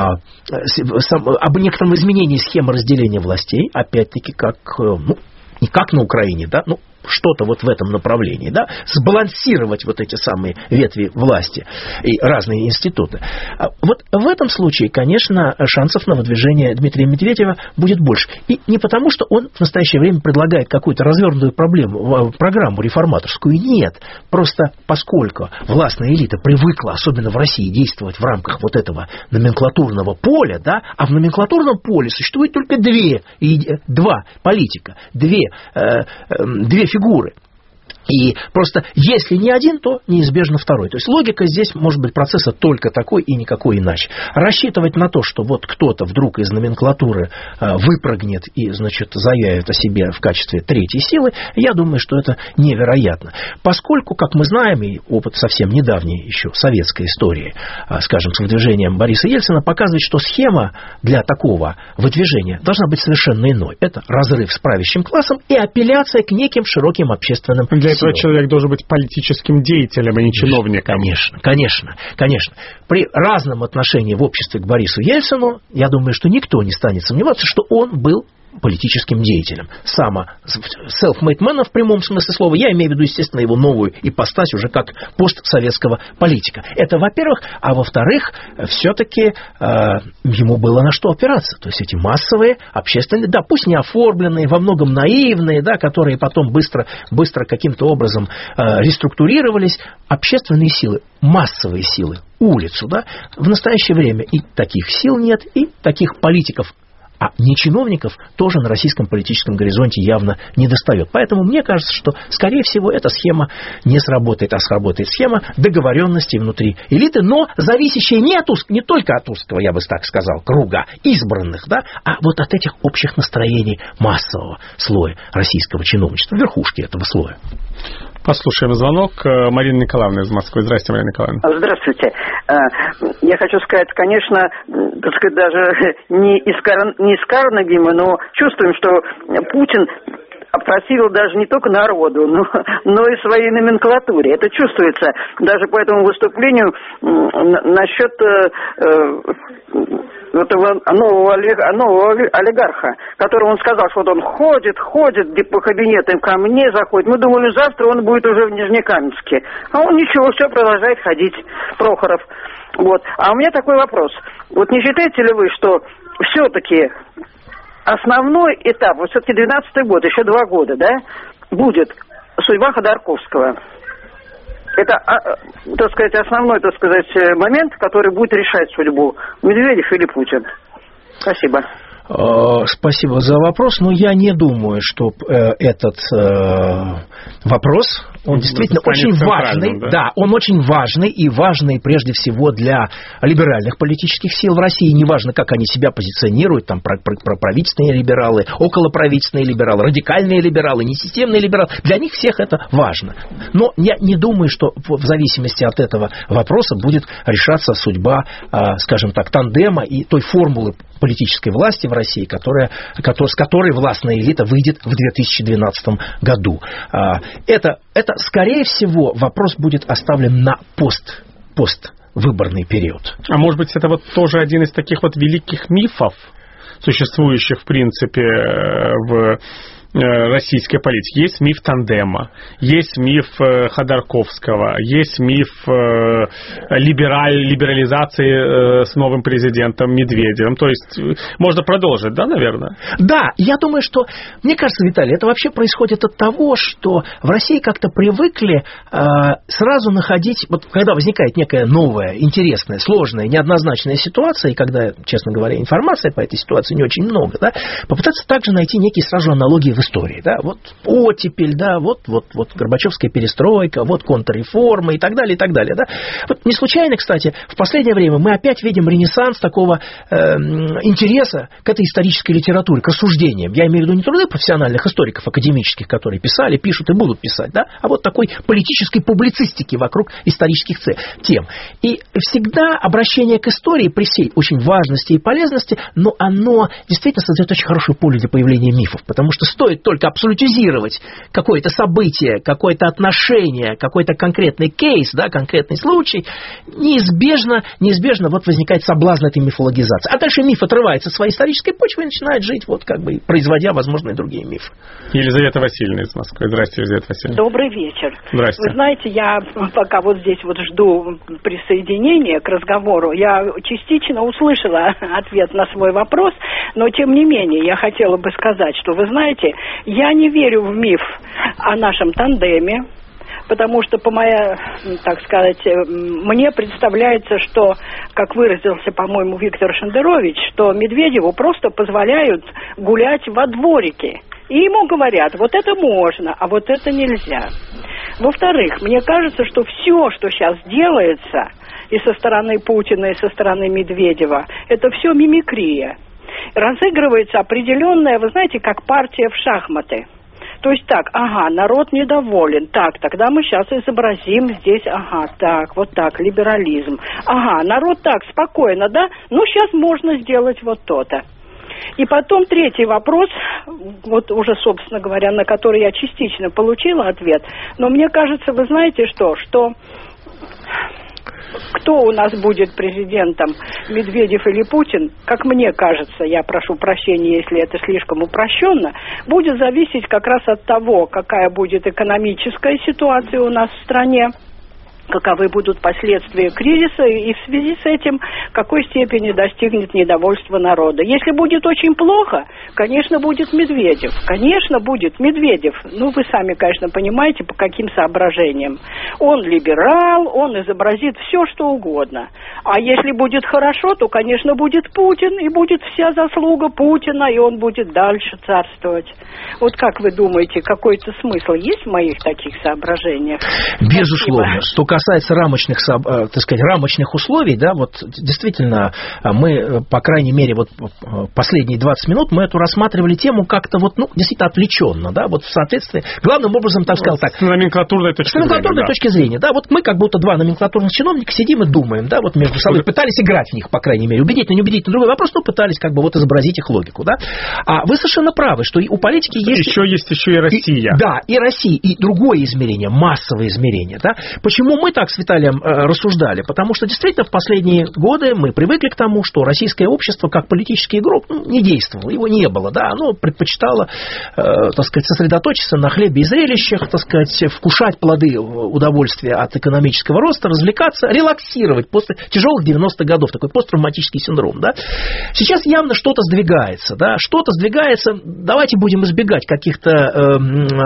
об некотором изменении схемы разделения властей, опять-таки, как, ну, не как на Украине, да, ну, что-то вот в этом направлении, да, сбалансировать вот эти самые ветви власти и разные институты. Вот в этом случае, конечно, шансов на выдвижение Дмитрия Медведева будет больше. И не потому, что он в настоящее время предлагает какую-то развернутую программу реформаторскую. Нет. Просто поскольку властная элита привыкла, особенно в России, действовать в рамках вот этого номенклатурного поля, да, а в номенклатурном поле существует только два политика, две фигуры. И просто если не один, то неизбежно второй. То есть логика здесь может быть процесса только такой и никакой иначе. Рассчитывать на то, что вот кто-то вдруг из номенклатуры выпрыгнет и, значит, заявит о себе в качестве третьей силы, я думаю, что это невероятно. Поскольку, как мы знаем, и опыт совсем недавней еще советской истории, скажем, с выдвижением Бориса Ельцина, показывает, что схема для такого выдвижения должна быть совершенно иной. Это разрыв с правящим классом и апелляция к неким широким общественным силам. Этого человек должен быть политическим деятелем, а не чиновником. Конечно. При разном отношении в обществе к Борису Ельцину, я думаю, что никто не станет сомневаться, что он был политическим деятелем. Self-made man в прямом смысле слова, я имею в виду, естественно, его новую ипостась уже как постсоветского политика. Это, во-первых. А во-вторых, все-таки ему было на что опираться. То есть эти массовые, общественные, да, пусть не оформленные, во многом наивные, да, которые потом быстро каким-то образом реструктурировались, общественные силы, массовые силы, улицу, да, в настоящее время и таких сил нет, и таких политиков, а не чиновников, тоже на российском политическом горизонте явно не достает. Поэтому мне кажется, что, скорее всего, эта схема не сработает, а сработает схема договоренности внутри элиты, но зависящая не только от узкого, я бы так сказал, круга избранных, да, а вот от этих общих настроений массового слоя российского чиновничества, верхушки этого слоя. Послушаем звонок. Марина Николаевна из Москвы. Здравствуйте, Марина Николаевна. Здравствуйте. Я хочу сказать, конечно, так сказать, даже не из Карнегима, но чувствуем, что Путин опросил даже не только народу, но и своей номенклатуре. Это чувствуется даже по этому выступлению насчет этого нового олигарха, которому он сказал, что вот он ходит по кабинетам, ко мне заходит. Мы думали, завтра он будет уже в Нижнекаменске. А он ничего, все продолжает ходить, Прохоров. Вот. А у меня такой вопрос. Вот не считаете ли вы, что все-таки основной этап, вот все-таки 12-й год, еще 2 года, да, будет судьба Ходорковского? Это, так сказать, основной, так сказать, момент, который будет решать судьбу Медведев или Путин. Спасибо. Спасибо за вопрос, но я не думаю, что этот вопрос, он действительно очень важный. Да, он очень важный, и важный прежде всего для либеральных политических сил в России. Неважно, как они себя позиционируют, там правительственные либералы, околоправительственные либералы, радикальные либералы, несистемные либералы. Для них всех это важно. Но я не думаю, что в зависимости от этого вопроса будет решаться судьба, скажем так, тандема и той формулы политической власти в России, с которой властная элита выйдет в 2012 году. Это, скорее всего, вопрос будет оставлен на поствыборный период. А может быть, это вот тоже один из таких вот великих мифов, существующих, в принципе, в российской политики. Есть миф тандема, есть миф Ходорковского, есть миф либерализации с новым президентом Медведевым. То есть можно продолжить, да, наверное? Да, я думаю, что, мне кажется, Виталий, это вообще происходит от того, что в России как-то привыкли сразу находить, вот когда возникает некая новая, интересная, сложная, неоднозначная ситуация, и когда, честно говоря, информации по этой ситуации не очень много, да, попытаться также найти некие сразу аналогии в истории, да, вот оттепель, да, вот Горбачевская перестройка, вот контрреформа и так далее, да. Вот не случайно, кстати, в последнее время мы опять видим ренессанс такого интереса к этой исторической литературе, к рассуждениям. Я имею в виду не труды профессиональных историков, академических, которые писали, пишут и будут писать, да, а вот такой политической публицистики вокруг исторических тем. И всегда обращение к истории при всей очень важности и полезности, но оно действительно создает очень хорошее поле для появления мифов, потому что стоит только абсолютизировать какое-то событие, какое-то отношение, какой-то конкретный кейс, да, конкретный случай, неизбежно вот возникает соблазн этой мифологизации. А дальше миф отрывается от своей исторической почвы и начинает жить, вот как бы производя возможные другие мифы. Елизавета Васильевна из Москвы. Здравствуйте, Елизавета Васильевна. Добрый вечер. Здравствуйте. Вы знаете, я пока вот здесь вот жду присоединения к разговору, я частично услышала ответ на свой вопрос, но тем не менее я хотела бы сказать, что вы знаете, я не верю в миф о нашем тандеме, потому что, так сказать, мне представляется, что, как выразился, по-моему, Виктор Шендерович, что Медведеву просто позволяют гулять во дворике. И ему говорят, вот это можно, а вот это нельзя. Во-вторых, мне кажется, что все, что сейчас делается и со стороны Путина, и со стороны Медведева, это все мимикрия. Разыгрывается определенная, вы знаете, как партия в шахматы. То есть так, ага, народ недоволен, так, тогда мы сейчас изобразим здесь, ага, так, вот так, либерализм. Ага, народ так, спокойно, да? Ну, сейчас можно сделать вот то-то. И потом третий вопрос, вот уже, собственно говоря, на который я частично получила ответ. Но мне кажется, вы знаете что кто у нас будет президентом, Медведев или Путин, как мне кажется, я прошу прощения, если это слишком упрощенно, будет зависеть как раз от того, какая будет экономическая ситуация у нас в стране, каковы будут последствия кризиса и в связи с этим в какой степени достигнет недовольство народа. Если будет очень плохо, конечно, будет Медведев. Конечно, будет Медведев. Ну, вы сами, конечно, понимаете, по каким соображениям. Он либерал, он изобразит все, что угодно. А если будет хорошо, то, конечно, будет Путин, и будет вся заслуга Путина, и он будет дальше царствовать. Вот как вы думаете, какой-то смысл есть в моих таких соображениях? Безусловно. Что касается рамочных, так сказать, рамочных условий, да, вот действительно мы, по крайней мере, вот последние 20 минут мы эту рассматривали тему как-то вот, ну, действительно отвлеченно, да, вот в соответствии, главным образом, так сказал, так. С номенклатурной точки зрения, да, вот мы как будто два номенклатурных чиновника сидим и думаем, да, вот между собой пытались играть в них, по крайней мере, убедительно, не убедительно, другой вопрос, но пытались как бы вот изобразить их логику, да. А вы совершенно правы, что у политики есть... Еще и Россия. Да, и Россия, и другое измерение, массовое измерение, да. Почему мы так с Виталием рассуждали? Потому что действительно в последние годы мы привыкли к тому, что российское общество как политический игрок не действовало, его не было, да, оно предпочитало, так сказать, сосредоточиться на хлебе и зрелищах, так сказать, вкушать плоды удовольствия от экономического роста, развлекаться, релаксировать после тяжелых 90-х годов, такой посттравматический синдром, да. Сейчас явно что-то сдвигается, да, давайте будем избегать каких-то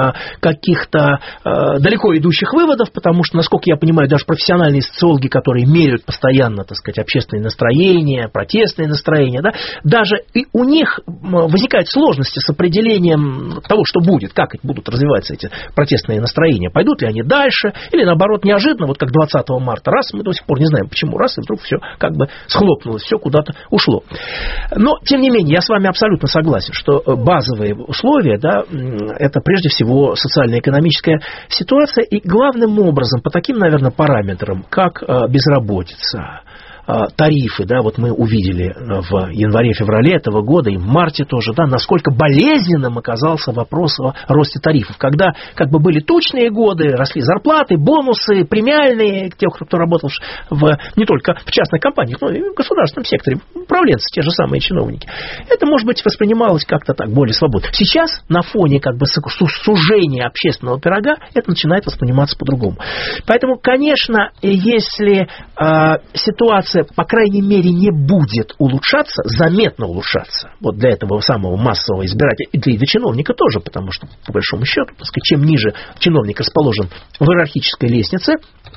далеко идущих выводов, потому что, насколько я понимаю, даже профессиональные социологи, которые меряют постоянно, так сказать, общественные настроения, протестные настроения, да, даже и у них возникают сложности с определением того, что будет, как будут развиваться эти протестные настроения, пойдут ли они дальше, или наоборот неожиданно, вот как 20 марта, раз, мы до сих пор не знаем почему, раз, и вдруг все как бы схлопнулось, все куда-то ушло. Но, тем не менее, я с вами абсолютно согласен, что базовые условия, да, это прежде всего социально-экономическая ситуация, и главным образом, по таким, наверное, параметрам, как безработица, тарифы, да, вот мы увидели в январе-феврале этого года и в марте тоже, да, насколько болезненным оказался вопрос о росте тарифов. Когда как бы были тучные годы, росли зарплаты, бонусы, премиальные, тех, кто работал не только в частных компаниях, но и в государственном секторе, управленцы, те же самые чиновники. Это, может быть, воспринималось как-то так, более свободно. Сейчас на фоне как бы сужения общественного пирога это начинает восприниматься по-другому. Поэтому, конечно, если ситуация, по крайней мере, не будет улучшаться, заметно улучшаться, вот для этого самого массового избирателя, и для чиновника тоже, потому что, по большому счету, так сказать, чем ниже чиновник расположен в иерархической лестнице,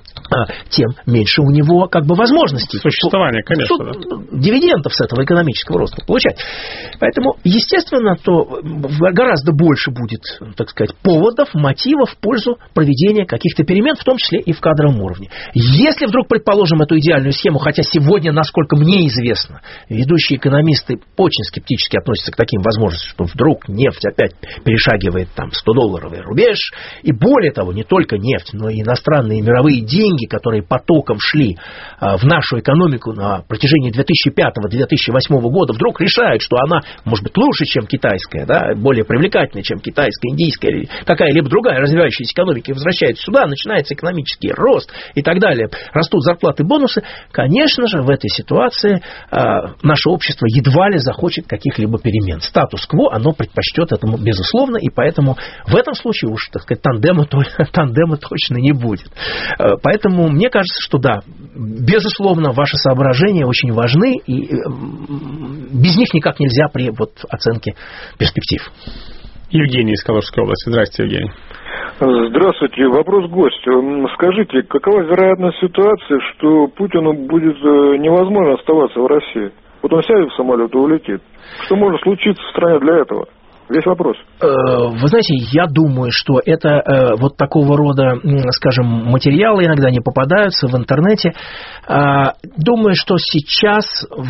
тем меньше у него как бы возможностей существования, конечно, да, дивидендов с этого экономического роста получать. Поэтому, естественно, то гораздо больше будет, так сказать, поводов, мотивов в пользу проведения каких-то перемен, в том числе и в кадровом уровне. Если вдруг предположим эту идеальную схему, хотя сегодня, насколько мне известно, ведущие экономисты очень скептически относятся к таким возможностям, что вдруг нефть опять перешагивает там $100 рубеж, и более того, не только нефть, но и иностранные мировые деньги, которые потоком шли в нашу экономику на протяжении 2005-2008 года, вдруг решают, что она может быть лучше, чем китайская, да, более привлекательная, чем китайская, индийская или какая-либо другая развивающаяся экономика, и возвращается сюда, начинается экономический рост и так далее, растут зарплаты, бонусы, конечно же, в этой ситуации наше общество едва ли захочет каких-либо перемен. Статус-кво оно предпочтет этому, безусловно, и поэтому в этом случае уж, так сказать, тандема точно не будет. Поэтому мне кажется, что да, безусловно, ваши соображения очень важны, и без них никак нельзя при оценке перспектив. Евгений из Калужской области. Здравствуйте, Евгений. Здравствуйте. Вопрос гостю. Скажите, какова вероятность ситуации, что Путину будет невозможно оставаться в России? Вот он сядет в самолет и улетит. Что может случиться в стране для этого? Весь вопрос. Вы знаете, я думаю, что это вот такого рода, скажем, материалы иногда не попадаются в интернете. Думаю, что сейчас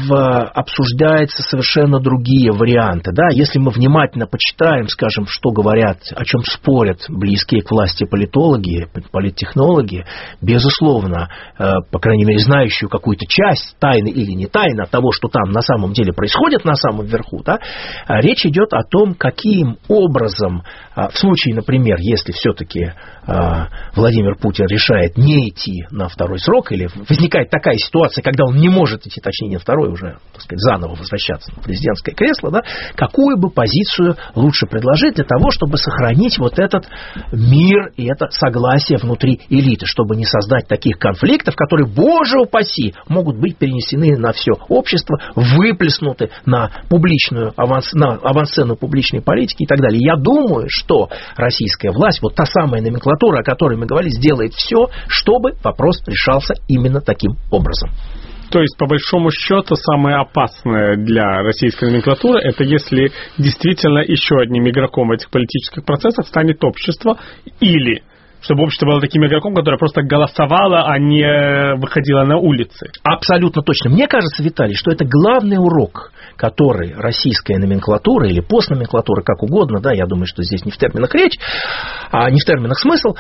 обсуждаются совершенно другие варианты. Да? Если мы внимательно почитаем, скажем, что говорят, о чем спорят близкие к власти политологи, политтехнологи, безусловно, по крайней мере, знающую какую-то часть, тайны или не тайны, того, что там на самом деле происходит на самом верху, да, речь идет о том, каким образом, в случае, например, если все-таки Владимир Путин решает не идти на второй срок, или возникает такая ситуация, когда он не может идти, точнее, не второй, уже, так сказать, заново возвращаться на президентское кресло, да, какую бы позицию лучше предложить для того, чтобы сохранить вот этот мир и это согласие внутри элиты, чтобы не создать таких конфликтов, которые, боже упаси, могут быть перенесены на все общество, выплеснуты на публичную авансцену публичной политики и так далее. Я думаю, что российская власть, вот та самая номенклатура, о которой мы говорили, сделает все, чтобы вопрос решался именно таким образом. То есть, по большому счету, самое опасное для российской номенклатуры, это если действительно еще одним игроком в этих политических процессах станет общество, или чтобы общество было таким игроком, которое просто голосовало, а не выходило на улицы. Абсолютно точно. Мне кажется, Виталий, что это главный урок, который российская номенклатура или постноменклатура, как угодно, да, я думаю, что здесь не в терминах речь, не в терминах смысл,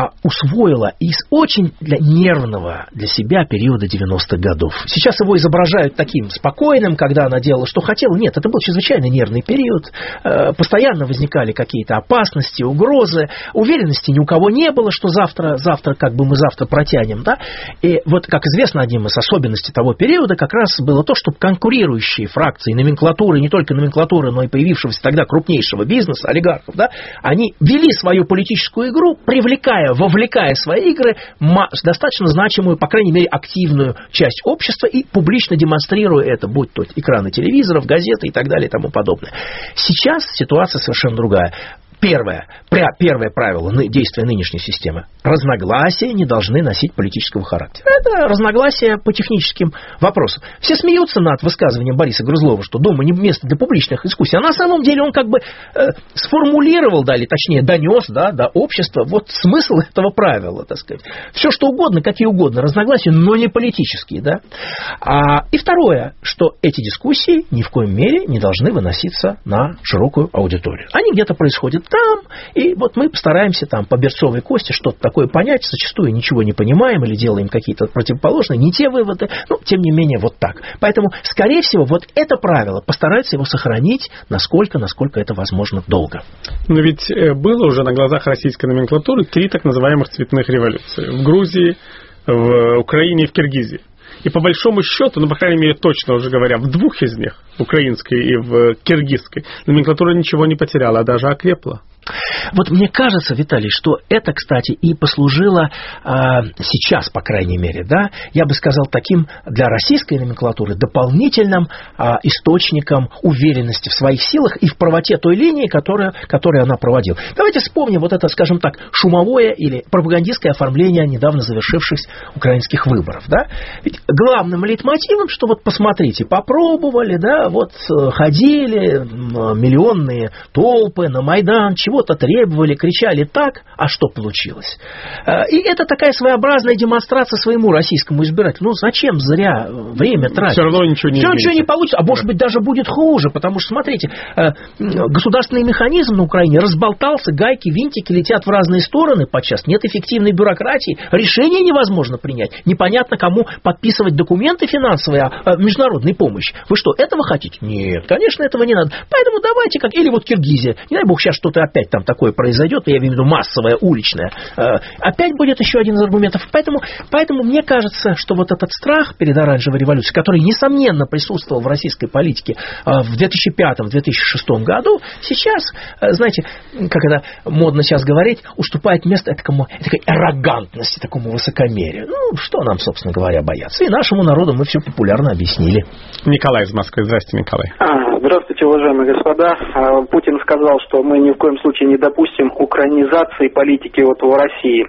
усвоила из очень нервного для себя периода 90-х годов. Сейчас его изображают таким спокойным, когда она делала, что хотела. Нет, это был чрезвычайно нервный период. Постоянно возникали какие-то опасности, угрозы. Уверенности ни у кого не было, что завтра как бы мы завтра протянем. Да? И вот, как известно, одним из особенностей того периода как раз было то, что конкурирующие фракции, номенклатуры, не только номенклатуры, но и появившегося тогда крупнейшего бизнеса, олигархов, да, они вели свою политическую игру, вовлекая в свои игры достаточно значимую, по крайней мере, активную часть общества и публично демонстрируя это, будь то экраны телевизоров, газеты и так далее и тому подобное. Сейчас ситуация совершенно другая. Первое правило действия нынешней системы. Разногласия не должны носить политического характера. Это разногласия по техническим вопросам. Все смеются над высказыванием Бориса Грызлова, что дома не место для публичных дискуссий. А на самом деле он как бы сформулировал, да, или точнее донес, да, до общества вот смысл этого правила, так сказать. Все что угодно, какие угодно разногласия, но не политические. Да? И второе, что эти дискуссии ни в коем мере не должны выноситься на широкую аудиторию. Они где-то происходят там, и вот мы постараемся там по берцовой кости что-то такое понять, зачастую ничего не понимаем или делаем какие-то противоположные, не те выводы, но тем не менее вот так. Поэтому, скорее всего, вот это правило постараются его сохранить насколько это возможно долго. Но ведь было уже на глазах российской номенклатуры 3 так называемых цветных революции. В Грузии, в Украине и в Киргизии. И по большому счету, по крайней мере, точно уже говоря, в 2 из них, в украинской и в киргизской, номенклатура ничего не потеряла, а даже окрепла. Вот мне кажется, Виталий, что это, кстати, и послужило сейчас, по крайней мере, да, я бы сказал, таким для российской номенклатуры дополнительным источником уверенности в своих силах и в правоте той линии, которую она проводила. Давайте вспомним вот это, скажем так, шумовое или пропагандистское оформление недавно завершившихся украинских выборов. Да? Ведь главным лейтмотивом, что вот посмотрите, попробовали, да, вот ходили миллионные толпы на Майдан, чего-то требовали, кричали так, а что получилось? И это такая своеобразная демонстрация своему российскому избирателю. Ну, зачем зря время тратить? Все равно ничего не получится, а может быть даже будет хуже, потому что, смотрите, государственный механизм на Украине разболтался, гайки, винтики летят в разные стороны подчас, нет эффективной бюрократии, решение невозможно принять, непонятно кому подписывать документы финансовые о международной помощи. Вы что, этого хотите? Нет, конечно, этого не надо. Поэтому давайте или вот Киргизия, не дай бог сейчас что-то опять там такое произойдет, я имею в виду массовое, уличное, опять будет еще один из аргументов. Поэтому мне кажется, что вот этот страх перед оранжевой революцией, который, несомненно, присутствовал в российской политике в 2005-2006 году, сейчас, знаете, как это модно сейчас говорить, уступает место такой аррогантности, такому высокомерию. Ну, что нам, собственно говоря, бояться? И нашему народу мы все популярно объяснили. Николай из Москвы. Здравствуйте, Николай. Здравствуйте, уважаемые господа. Путин сказал, что мы ни в коем случае не допустим украинизации политики вот в России.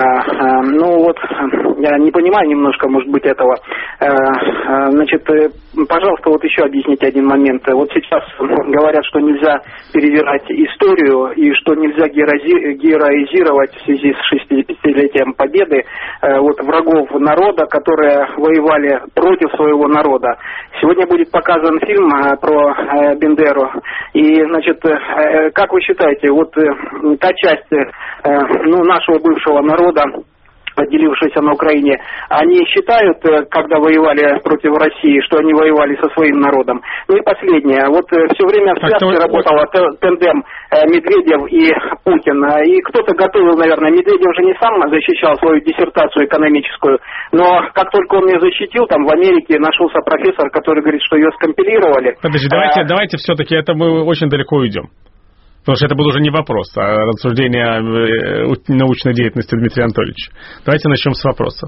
Ну вот, я не понимаю немножко, может быть, этого. Значит, пожалуйста, вот еще объясните один момент. Вот сейчас говорят, что нельзя перевирать историю и что нельзя героизировать в связи с 65-летием Победы вот врагов народа, которые воевали против своего народа. Сегодня будет показан фильм про Бендеру. И, значит, как вы считаете, вот та часть нашего бывшего народа, отделившиеся на Украине, они считают, когда воевали против России, что они воевали со своим народом? Ну и последнее. Вот все время в связке работал тандем Медведев и Путин. И кто-то готовил, наверное, Медведев же не сам защищал свою диссертацию экономическую, но как только он ее защитил, там в Америке нашелся профессор, который говорит, что ее скомпилировали. Подожди, давайте все-таки это мы очень далеко уйдем. Потому что это был уже не вопрос, а рассуждение научной деятельности Дмитрия Анатольевича. Давайте начнем с вопросов.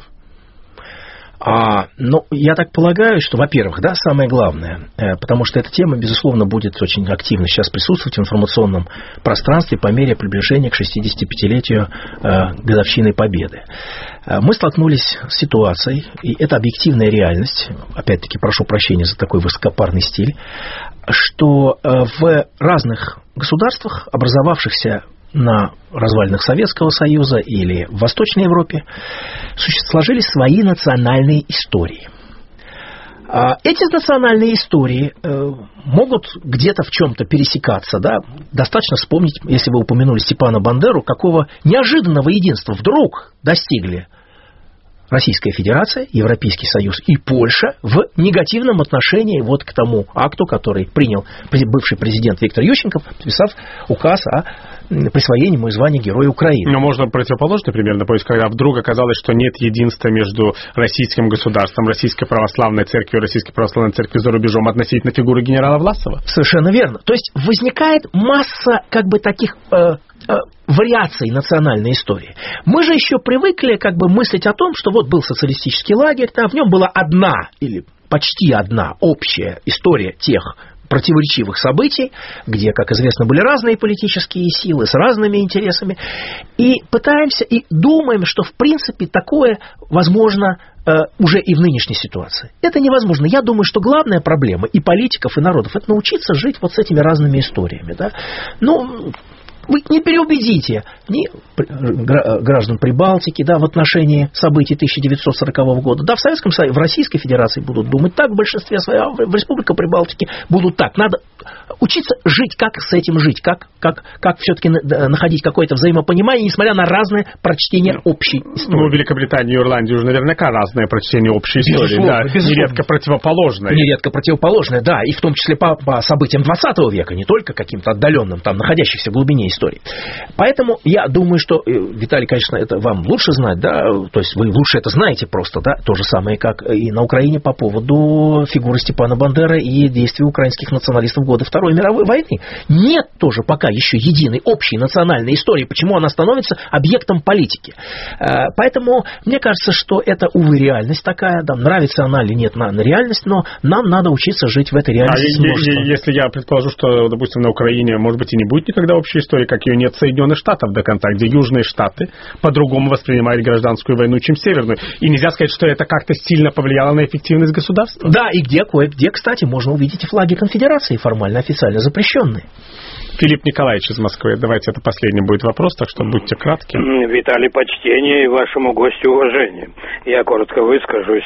Я так полагаю, что, во-первых, да, самое главное, потому что эта тема, безусловно, будет очень активно сейчас присутствовать в информационном пространстве по мере приближения к 65-летию годовщины Победы. Мы столкнулись с ситуацией, и это объективная реальность, опять-таки прошу прощения за такой высокопарный стиль, что в разных государствах, образовавшихся на развалинах Советского Союза или в Восточной Европе, сложились свои национальные истории. Эти национальные истории могут где-то в чем-то пересекаться. Да? Достаточно вспомнить, если вы упомянули Степана Бандеру, какого неожиданного единства вдруг достигли Российская Федерация, Европейский Союз и Польша в негативном отношении вот к тому акту, который принял бывший президент Виктор Ющенко, подписав указ о присвоении ему звания Героя Украины. Но можно противоположный пример напомнить, когда вдруг оказалось, что нет единства между российским государством, Российской Православной Церковью, Российской Православной Церковью за рубежом относительно фигуры генерала Власова. Совершенно верно. То есть возникает масса таких вариаций национальной истории. Мы же еще привыкли мыслить о том, что вот был социалистический лагерь, в нем была одна или почти одна общая история тех противоречивых событий, где, как известно, были разные политические силы с разными интересами, и пытаемся и думаем, что в принципе такое возможно уже и в нынешней ситуации. Это невозможно. Я думаю, что главная проблема и политиков, и народов — это научиться жить вот с этими разными историями. Да? Вы не переубедите ни граждан Прибалтики, да, в отношении событий 1940 года. Да, в Советском Союзе, в Российской Федерации будут думать так, в большинстве своем, в Республике Прибалтики будут так. Надо учиться жить, как с этим жить, как все-таки находить какое-то взаимопонимание, несмотря на разное прочтение общей истории. В Великобритании и Ирландии уже наверняка разное прочтение общей истории. Безусловно. Нередко противоположное. Нередко противоположное, да, и в том числе по событиям 20 века, не только каким-то отдаленным, находящихся в глубине истории. Поэтому я думаю, что, Виталий, конечно, это вам лучше знать, да, то есть вы лучше это знаете просто, да, то же самое, как и на Украине по поводу фигуры Степана Бандеры и действий украинских националистов в годы Второй мировой войны. Нет тоже пока еще единой общей национальной истории, почему она становится объектом политики. Поэтому мне кажется, что это, увы, реальность такая, да, нравится она или нет, реальность, но нам надо учиться жить в этой реальности. Если я предположу, что, допустим, на Украине, может быть, и не будет никогда общей истории, как ее нет в Соединенных Штатах до конца, где Южные Штаты по-другому воспринимают гражданскую войну, чем Северную. И нельзя сказать, что это как-то сильно повлияло на эффективность государства. Да, и кое-где, кстати, можно увидеть и флаги конфедерации, формально, официально запрещенные. Филипп Николаевич из Москвы. Давайте, это последний будет вопрос, так что будьте кратки. Виталий, почтение и вашему гостю уважение. Я коротко выскажусь.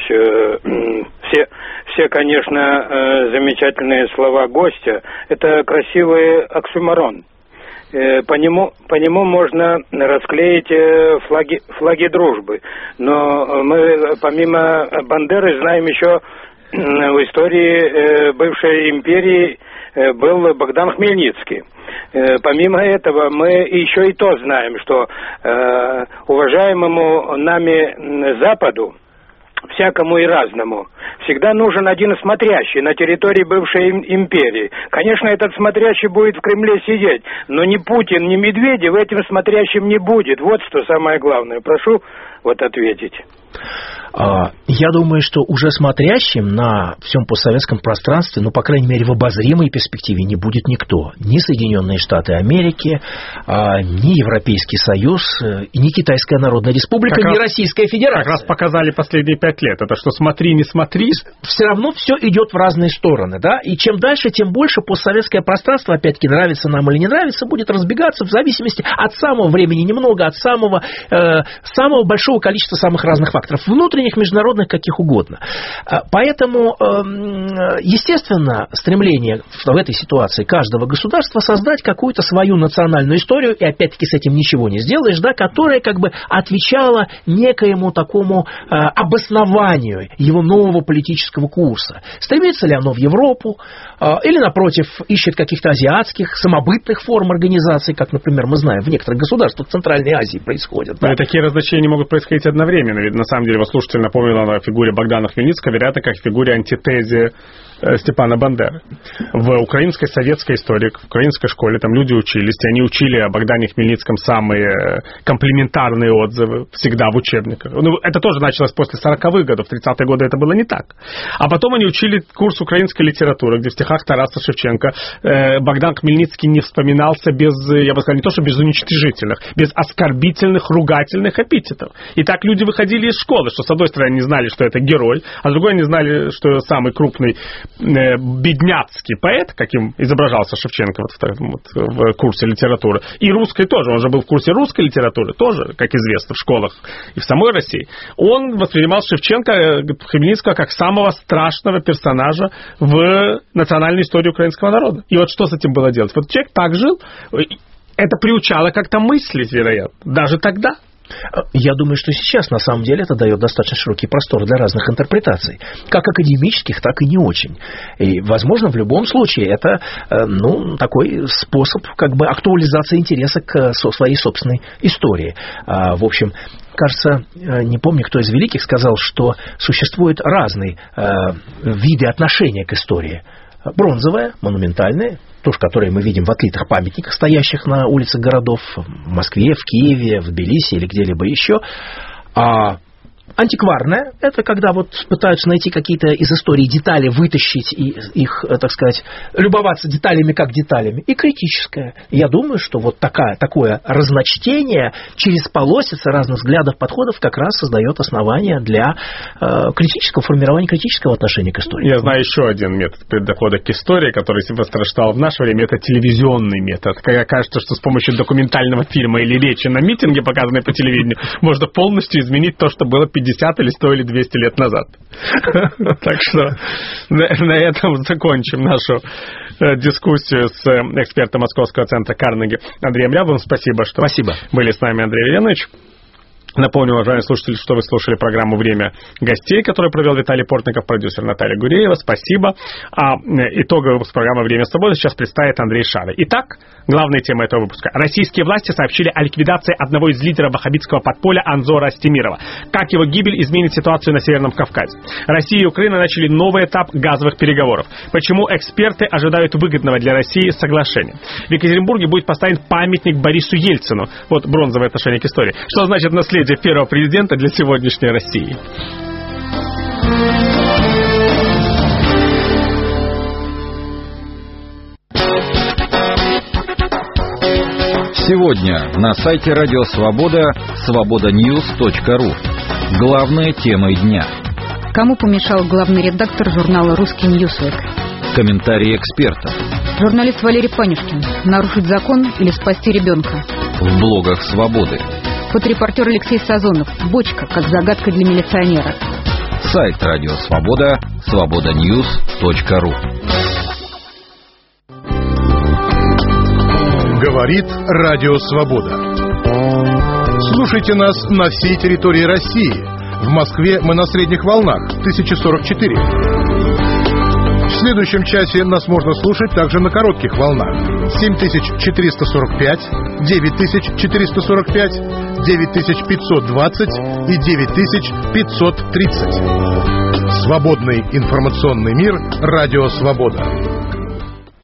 Все, конечно, замечательные слова гостя. Это красивый оксюморон. По нему можно расклеить флаги дружбы. Но мы, помимо Бандеры, знаем еще в истории бывшей империи был Богдан Хмельницкий. Помимо этого, мы еще и то знаем, что уважаемому нами Западу, всякому и разному, всегда нужен один смотрящий на территории бывшей империи. Конечно, этот смотрящий будет в Кремле сидеть, но ни Путин, ни Медведев этим смотрящим не будет. Вот что самое главное. Прошу ответить. Я думаю, что уже смотрящим на всем постсоветском пространстве, по крайней мере, в обозримой перспективе не будет никто. Ни Соединенные Штаты Америки, ни Европейский Союз, ни Китайская Народная Республика, ни Российская Федерация. Как раз показали последние 5 лет. Это что смотри, не смотри. Все равно все идет в разные стороны, да? И чем дальше, тем больше постсоветское пространство, опять-таки, нравится нам или не нравится, будет разбегаться в зависимости от самого времени немного, от самого большого количества самых разных факторов. Внутренних, международных, каких угодно. Поэтому, естественно, стремление в этой ситуации каждого государства создать какую-то свою национальную историю, и опять-таки с этим ничего не сделаешь, да, которая как бы отвечала некоему такому обоснованию его нового политического курса. Стремится ли оно в Европу, или, напротив, ищет каких-то азиатских, самобытных форм организации, как, например, мы знаем, в некоторых государствах Центральной Азии происходят. Да? И такие различия могут происходить одновременно. Ведь, на самом деле, его слушатель напомнил о фигуре Богдана Хмельницкого, вероятно, как фигуре антитезе Степана Бандеры. В украинской советской истории, в украинской школе там люди учились, и они учили о Богдане Хмельницком самые комплиментарные отзывы всегда в учебниках. Это тоже началось после 40-х годов, в 30-е годы это было не так. А потом они учили курс украинской литературы, где в стихах Тараса Шевченко Богдан Хмельницкий не вспоминался без, я бы сказал, не то что без уничтожительных, без оскорбительных, ругательных эпитетов. И так люди выходили из школы, что с одной стороны не знали, что это герой, а с другой не знали, что самый крупный бедняцкий поэт, каким изображался Шевченко в курсе литературы, и русской тоже, он же был в курсе русской литературы, тоже, как известно, в школах и в самой России. Он воспринимал Шевченко, Хмельницкого, как самого страшного персонажа в национальной истории украинского народа. И вот что с этим было делать? Вот человек так жил, это приучало как-то мыслить, вероятно, даже тогда. Я думаю, что сейчас, на самом деле, это дает достаточно широкий простор для разных интерпретаций, как академических, так и не очень. И, возможно, в любом случае, это такой способ как бы актуализации интереса к своей собственной истории. В общем, кажется, не помню, кто из великих сказал, что существуют разные виды отношения к истории. Бронзовая, монументальная, то, которое мы видим в отлитых памятниках, стоящих на улицах городов в Москве, в Киеве, в Тбилиси или где-либо еще. А антикварная – это когда пытаются найти какие-то из истории детали, вытащить и их, так сказать, любоваться деталями как деталями. И критическая. Я думаю, что такое разночтение через полосицы разных взглядов, подходов как раз создает основания для критического формирования критического отношения к истории. Я знаю еще один метод подхода к истории, который восторжествовал в наше время. Это телевизионный метод. Когда кажется, что с помощью документального фильма или речи на митинге, показанной по телевидению, можно полностью изменить то, что было 50 или 100 или 200 лет назад. Так что на этом закончим нашу дискуссию с экспертом Московского центра Карнеги Андреем Рябовым. Спасибо, что были с нами, Андрей Леонидович. Напомню, уважаемые слушатели, что вы слушали программу «Время гостей», которую провел Виталий Портников, продюсер Наталья Гуреева. Спасибо. А итоговый выпуск программы «Время свободы» сейчас представит Андрей Шары. Итак, главная тема этого выпуска. Российские власти сообщили о ликвидации одного из лидеров ваххабитского подполья Анзора Астемирова. Как его гибель изменит ситуацию на Северном Кавказе? Россия и Украина начали новый этап газовых переговоров. Почему эксперты ожидают выгодного для России соглашения? В Екатеринбурге будет поставлен памятник Борису Ельцину. Вот бронзовое отношение к истории. Что значит наследие первого президента для сегодняшней России? Сегодня на сайте Радио Свобода свободаnews.ru. Главная тема дня. Кому помешал главный редактор журнала «Русский Ньюсвик»? Комментарии экспертов. Журналист Валерий Панюшкин. Нарушить закон или спасти ребенка? В блогах «Свободы». Фоторепортер Алексей Сазонов. Бочка, как загадка для милиционера. Сайт Радио Свобода свободаnews.ru. Говорит Радио Свобода. Слушайте нас на всей территории России. В Москве мы на средних волнах 1044. В следующем часе нас можно слушать также на коротких волнах 7445, 9445, 9520 и 9530. Свободный информационный мир. Радио Свобода.